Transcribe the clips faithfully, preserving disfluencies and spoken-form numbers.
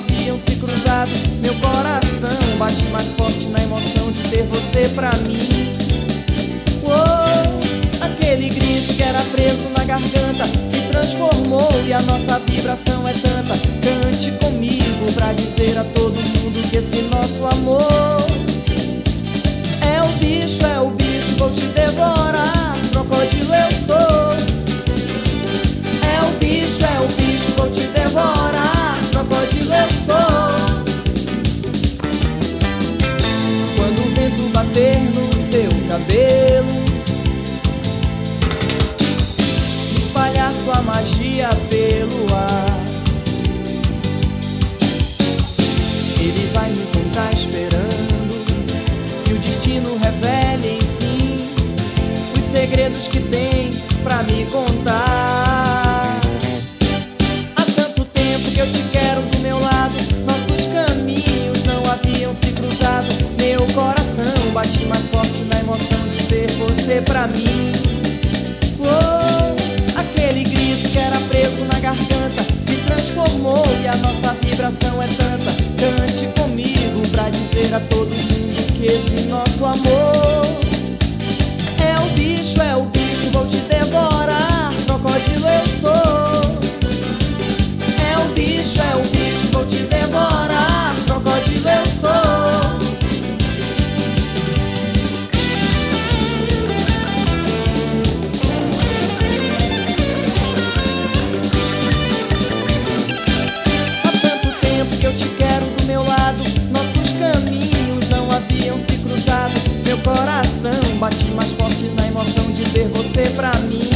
haviam se cruzado. Meu coração bate mais forte na emoção de ter você pra mim. Uou, aquele grito que era preso na garganta se transformou e a nossa vibração é tanta. Cante comigo pra dizer a todo mundo que esse nosso amor é o bicho, é o bicho, vou te devorar, crocodilo eu sou. É o bicho, é o bicho, vou te devorar, crocodilo eu sou. Quando o vento bater no seu cabelo, espalhar sua magia pelo ar, ele vai me encontrar esperando, que o destino revele enfim os segredos que tem pra me contar. Há tanto tempo que eu te quero do meu lado, nossos caminhos não haviam se cruzado. Meu coração bate mais forte na emoção de ter você pra mim. Uou, aquele grito que era preso na garganta se transformou e a nossa vibração é tanta. Cante comigo pra dizer a todo mundo que esse nosso amor é o bicho, é o bicho, vou te devorar, crocodilo eu sou. É o bicho, é o bicho, vou te devorar, crocodilo eu sou. Eu te quero do meu lado, nossos caminhos não haviam se cruzado. Meu coração bate mais forte na emoção de ter você pra mim.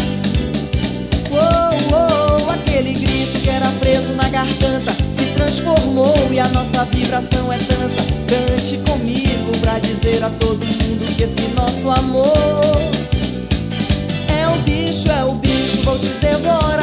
Uou, uou, aquele grito que era preso na garganta se transformou e a nossa vibração é tanta. Cante comigo pra dizer a todo mundo que esse nosso amor é o bicho, é o bicho, vou te devorar.